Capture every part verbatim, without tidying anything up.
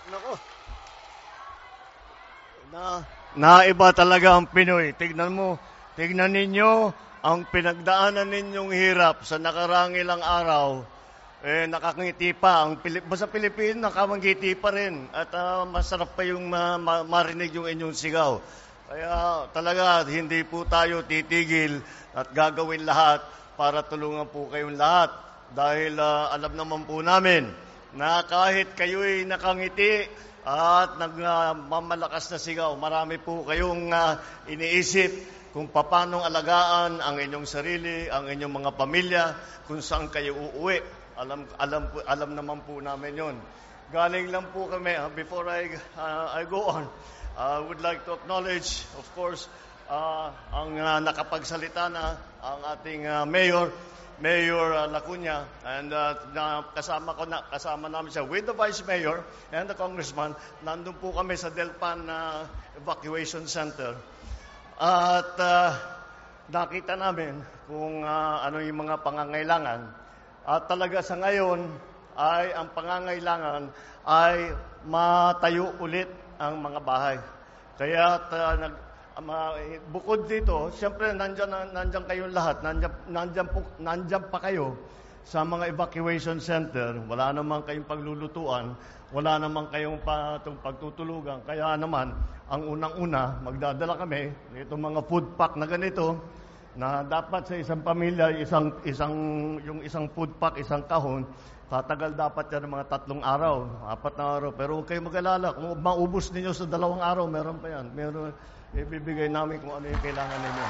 Nako, na naiba talaga ang Pinoy. Tignan mo, tignan ninyo ang pinagdaanan ninyong hirap sa nakarang ilang araw. Eh, nakangiti pa. Ang Pilip, sa Pilipinas, nakamangiti pa rin. At uh, masarap pa yung ma- ma- marinig yung inyong sigaw. Kaya talaga, hindi po tayo titigil at gagawin lahat para tulungan po kayong lahat. Dahil uh, alam naman po namin na kahit kayo'y nakangiti at nagmamalakas na sigaw, marami po kayong uh, iniisip kung paano alagaan ang inyong sarili, ang inyong mga pamilya, kung saan kayo uuwi. Alam, alam, alam naman po namin yon. Galing lang po kami, uh, before I, uh, I go on, I uh, would like to acknowledge, of course, uh, ang uh, nakapagsalita na ang ating uh, mayor, Mayor uh, Lacuna, and uh, na, kasama ko na kasama namin siya with the Vice Mayor and the Congressman. Nandun po kami sa Delpan uh, Evacuation Center. At uh, nakita namin kung uh, ano yung mga pangangailangan. At talaga sa ngayon ay ang pangangailangan ay matayo ulit ang mga bahay. Kaya uh, nag, um, bukod dito, siyempre nandiyan, nandiyan kayong lahat, nandiyan, nandiyan, po, nandiyan pa kayo sa mga evacuation center. Wala naman kayong paglulutuan, wala naman kayong pagtutulugan. Kaya naman, ang unang-una, magdadala kami itong mga food pack na ganito, na dapat sa isang pamilya, isang, isang, yung isang food pack, isang kahon, tatagal dapat yan ng mga tatlong araw, apat na araw. Pero huwag kayong mag-alala, kung maubos ninyo sa dalawang araw, meron pa yan. Meron, ibibigay namin kung ano yung kailangan ninyo.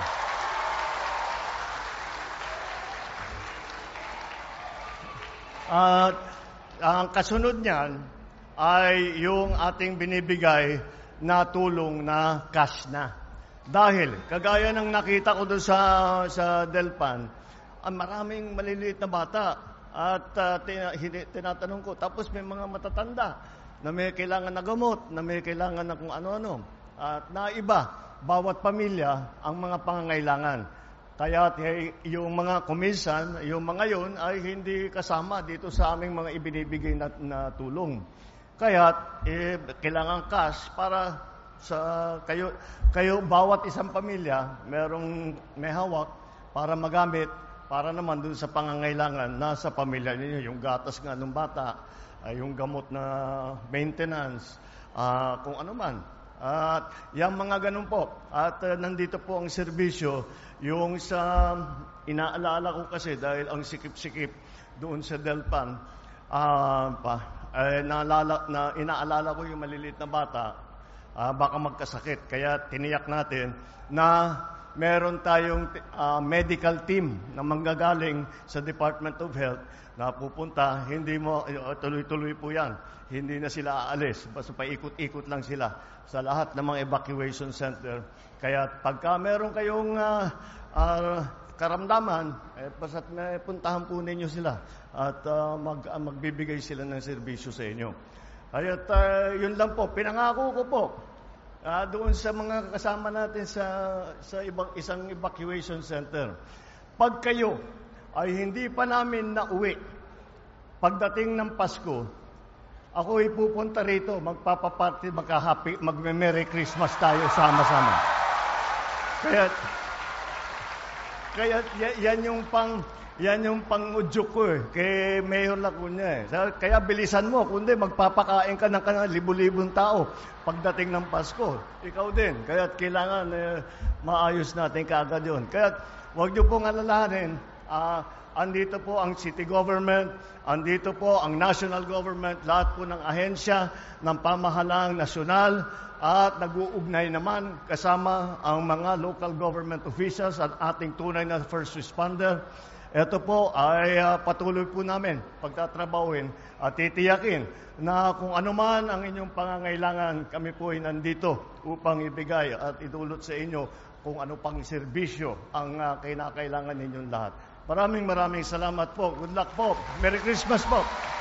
At ang kasunod niyan ay yung ating binibigay na tulong na cash na. Dahil, kagaya ng nakita ko doon sa, sa Delpan, ang maraming maliliit na bata. At uh, tina, tinatanong ko, tapos may mga matatanda na may kailangan na gamot, na may kailangan na kung ano-ano. At naiba, bawat pamilya ang mga pangangailangan. Kaya yung mga kuminsan, yung mga yon ay hindi kasama dito sa aming mga ibinibigay na, na tulong. Kaya eh, kailangan cash para sa kayo kayo bawat isang pamilya merong may hawak para magamit para naman dun sa pangangailangan na sa pamilya ninyo, yung gatas nga ng bata, ay yung gamot na maintenance, uh, kung ano man. At yung mga ganun po. At uh, nandito po ang serbisyo, yung sa inaalala ko kasi dahil ang sikip-sikip doon sa Delpan, uh, pa, eh, naalala, na inaalala ko yung maliliit na bata, Uh, baka magkasakit. Kaya tiniyak natin na meron tayong uh, medical team na manggagaling sa Department of Health na pupunta. Hindi mo, uh, tuloy-tuloy po yan. Hindi na sila aalis. Basta paikot-ikot lang sila sa lahat ng mga evacuation center. Kaya pagka meron kayong uh, uh, karamdaman, eh, basta may puntahan po ninyo sila at uh, mag, uh, magbibigay sila ng serbisyo sa inyo. At uh, yun lang po, pinangako ko po uh, doon sa mga kasama natin sa, sa ibang, isang evacuation center. Pag kayo ay hindi pa namin nauwi, pagdating ng Pasko, ako ay pupunta rito, magpapaparty, magka-happy, mag-Merry Christmas tayo sama-sama. Kaya, kaya yan yung pang... Yan yung pang-udyok ko eh, kay Mayor Lacuna eh. Kaya bilisan mo, kundi magpapakain ka ng kanang libu-libong tao pagdating ng Pasko. Ikaw din, kaya kailangan eh, maayos natin kaagad yun. Kaya huwag niyo pong alalahanin, uh, andito po ang city government, andito po ang national government, lahat po ng ahensya ng pamahalang nasyonal, at nag-uugnay naman kasama ang mga local government officials at ating tunay na first responder. Ito po ay uh, patuloy po namin pagtatrabahuin at titiyakin na kung ano man ang inyong pangangailangan, kami po ay nandito upang ibigay at idulot sa inyo kung ano pang serbisyo ang uh, kinakailangan ninyong lahat. Maraming maraming salamat po. Good luck po. Merry Christmas po.